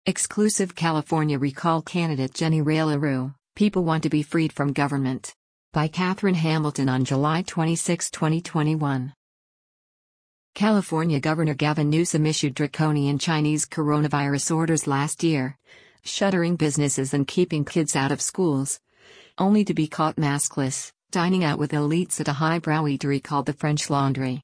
Exclusive California recall candidate Jenny Rae LaRue, People Want to Be Freed from Government. By Catherine Hamilton on July 26, 2021. California Governor Gavin Newsom issued draconian Chinese coronavirus orders last year, shuttering businesses and keeping kids out of schools, only to be caught maskless, dining out with elites at a highbrow eatery called the French Laundry.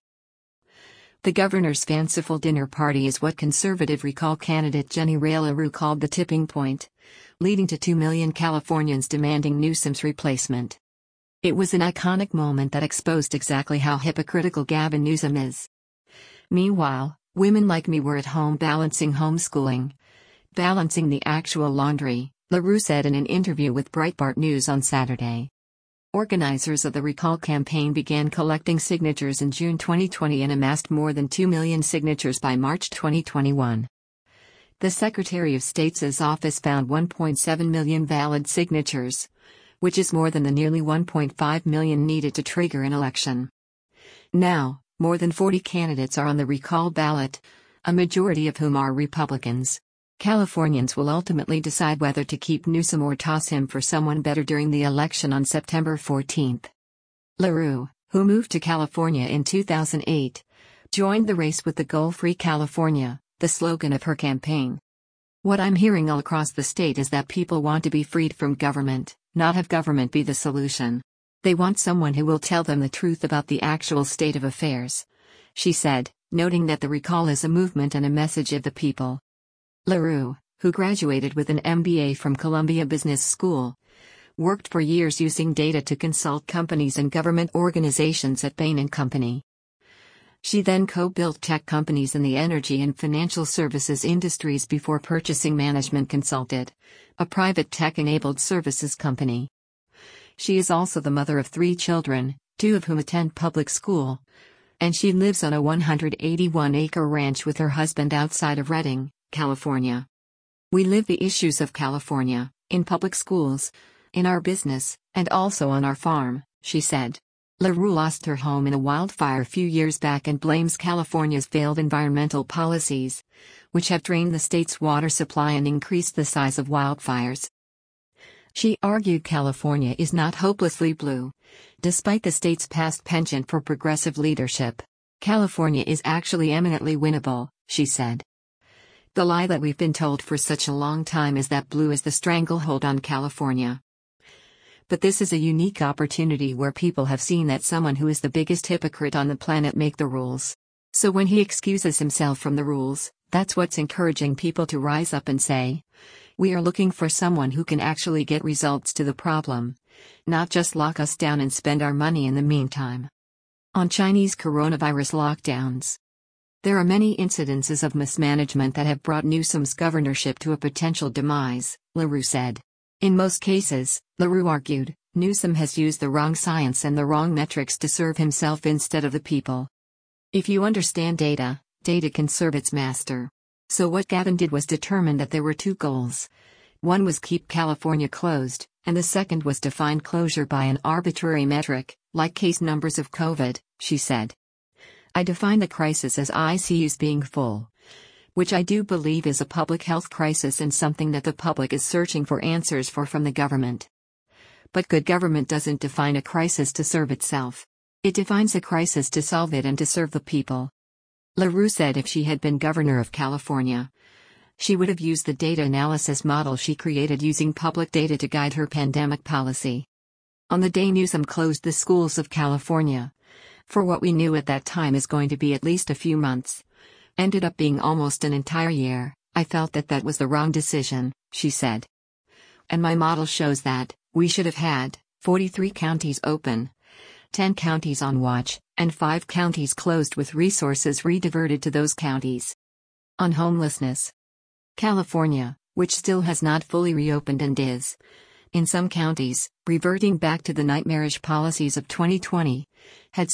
The governor's fanciful dinner party is what conservative recall candidate Jenny Rae LaRue called the tipping point, leading to 2 million Californians demanding Newsom's replacement. It was an iconic moment that exposed exactly how hypocritical Gavin Newsom is. Meanwhile, women like me were at home balancing homeschooling. Balancing the actual laundry, LaRue said in an interview with Breitbart News on Saturday. Organizers of the recall campaign began collecting signatures in June 2020 and amassed more than 2 million signatures by March 2021. The Secretary of State's office found 1.7 million valid signatures, which is more than the nearly 1.5 million needed to trigger an election. Now, more than 40 candidates are on the recall ballot, a majority of whom are Republicans. Californians will ultimately decide whether to keep Newsom or toss him for someone better during the election on September 14. LaRue, who moved to California in 2008, joined the race with the Goal-Free California, the slogan of her campaign. What I'm hearing all across the state is that people want to be freed from government, not have government be the solution. They want someone who will tell them the truth about the actual state of affairs, she said, noting that the recall is a movement and a message of the people. LaRue, who graduated with an MBA from Columbia Business School, worked for years using data to consult companies and government organizations at Bain & Company. She then co-built tech companies in the energy and financial services industries before purchasing Management Consulted, a private tech-enabled services company. She is also the mother of 3 children, 2 of whom attend public school, and she lives on a 181-acre ranch with her husband outside of Redding, California. We live the issues of California, in public schools, in our business, and also on our farm, she said. LaRue lost her home in a wildfire a few years back and blames California's failed environmental policies, which have drained the state's water supply and increased the size of wildfires. She argued California is not hopelessly blue, despite the state's past penchant for progressive leadership. California is actually eminently winnable, she said. The lie that we've been told for such a long time is that blue is the stranglehold on California. But this is a unique opportunity where people have seen that someone who is the biggest hypocrite on the planet make the rules. So when he excuses himself from the rules, that's what's encouraging people to rise up and say, we are looking for someone who can actually get results to the problem, not just lock us down and spend our money in the meantime. On Chinese coronavirus lockdowns, there are many incidences of mismanagement that have brought Newsom's governorship to a potential demise, LaRue said. In most cases, LaRue argued, Newsom has used the wrong science and the wrong metrics to serve himself instead of the people. If you understand data, data can serve its master. So what Gavin did was determine that there were 2 goals. One was keep California closed, and the second was define closure by an arbitrary metric, like case numbers of COVID, she said. I define the crisis as ICUs being full, which I do believe is a public health crisis and something that the public is searching for answers for from the government. But good government doesn't define a crisis to serve itself. It defines a crisis to solve it and to serve the people. LaRue said if she had been governor of California, she would have used the data analysis model she created using public data to guide her pandemic policy. On the day Newsom closed the schools of California, for what we knew at that time is going to be at least a few months, ended up being almost an entire year, I felt that that was the wrong decision, she said. And my model shows that we should have had 43 counties open, 10 counties on watch, and 5 counties closed with resources rediverted to those counties. On homelessness, California, which still has not fully reopened and is, in some counties, reverting back to the nightmarish policies of 2020, had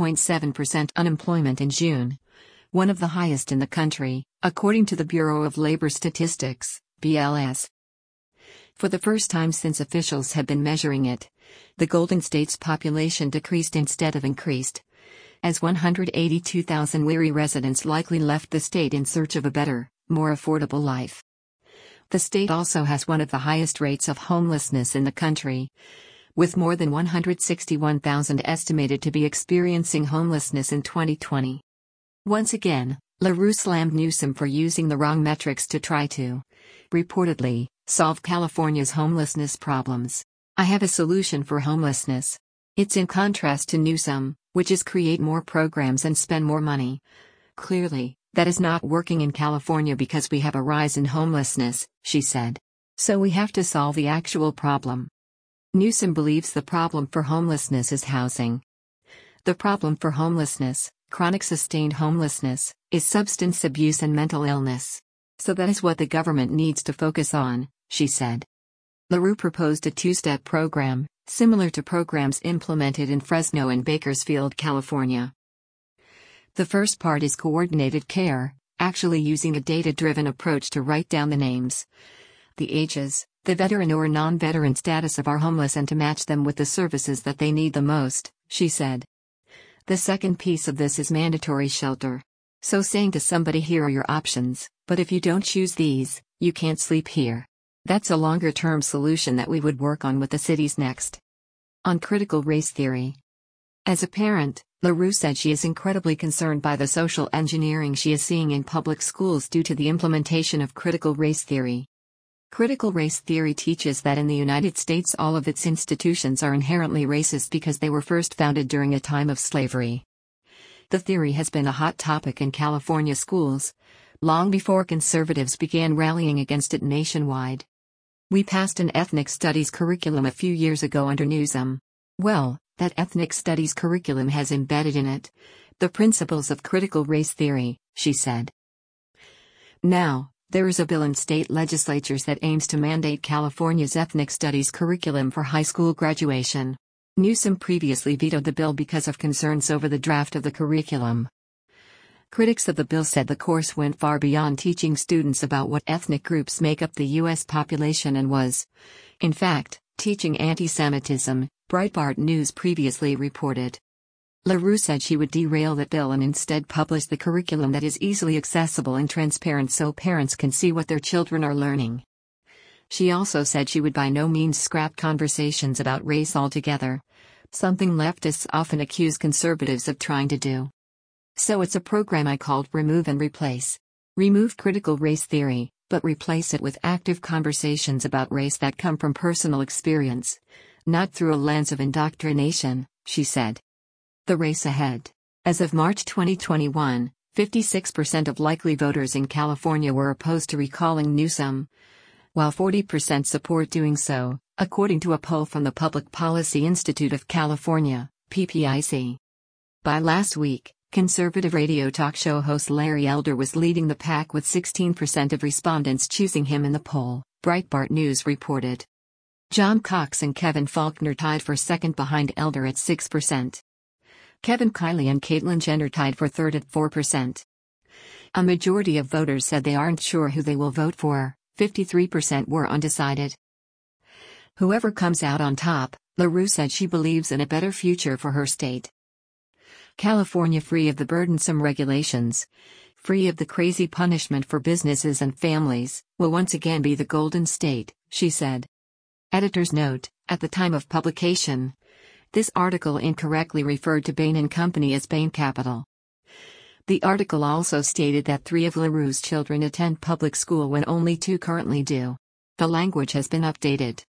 7.7% unemployment in June, one of the highest in the country, according to the Bureau of Labor Statistics, BLS. For the first time since officials have been measuring it, the Golden State's population decreased instead of increased, as 182,000 weary residents likely left the state in search of a better, more affordable life. The state also has one of the highest rates of homelessness in the country, with more than 161,000 estimated to be experiencing homelessness in 2020. Once again, LaRue slammed Newsom for using the wrong metrics to try to, reportedly, solve California's homelessness problems. "I have a solution for homelessness. It's in contrast to Newsom, which is create more programs and spend more money. Clearly, that is not working in California because we have a rise in homelessness," she said. "So we have to solve the actual problem." Newsom believes the problem for homelessness is housing. "The problem for homelessness, chronic sustained homelessness, is substance abuse and mental illness. So that is what the government needs to focus on," she said. LaRue proposed a two-step program, similar to programs implemented in Fresno and Bakersfield, California. The first part is coordinated care, actually using a data-driven approach to write down the names, the ages, the veteran or non-veteran status of our homeless and to match them with the services that they need the most, she said. The second piece of this is mandatory shelter. So saying to somebody, "Here are your options, but if you don't choose these, you can't sleep here." That's a longer-term solution that we would work on with the cities next. On critical race theory. As a parent, LaRue said she is incredibly concerned by the social engineering she is seeing in public schools due to the implementation of critical race theory. Critical race theory teaches that in the United States all of its institutions are inherently racist because they were first founded during a time of slavery. The theory has been a hot topic in California schools, long before conservatives began rallying against it nationwide. "We passed an ethnic studies curriculum a few years ago under Newsom. Well, that ethnic studies curriculum has embedded in it the principles of critical race theory," she said. Now, there is a bill in state legislatures that aims to mandate California's ethnic studies curriculum for high school graduation. Newsom previously vetoed the bill because of concerns over the draft of the curriculum. Critics of the bill said the course went far beyond teaching students about what ethnic groups make up the U.S. population and was, in fact, teaching anti-Semitism, Breitbart News previously reported. LaRue said she would derail that bill and instead publish the curriculum that is easily accessible and transparent so parents can see what their children are learning. She also said she would by no means scrap conversations about race altogether, something leftists often accuse conservatives of trying to do. "So it's a program I called Remove and Replace. Remove critical race theory, but replace it with active conversations about race that come from personal experience, not through a lens of indoctrination," she said. The race ahead. As of March 2021, 56% of likely voters in California were opposed to recalling Newsom, while 40% support doing so, according to a poll from the Public Policy Institute of California, PPIC. By last week, conservative radio talk show host Larry Elder was leading the pack with 16% of respondents choosing him in the poll, Breitbart News reported. John Cox and Kevin Faulconer tied for second behind Elder at 6%. Kevin Kiley and Caitlyn Jenner tied for third at 4%. A majority of voters said they aren't sure who they will vote for, 53% were undecided. Whoever comes out on top, LaRue said she believes in a better future for her state. California free of the burdensome regulations, free of the crazy punishment for businesses and families, will once again be the Golden State, she said. Editor's note: at the time of publication, this article incorrectly referred to Bain & Company as Bain Capital. The article also stated that 3 of LaRue's children attend public school when only 2 currently do. The language has been updated.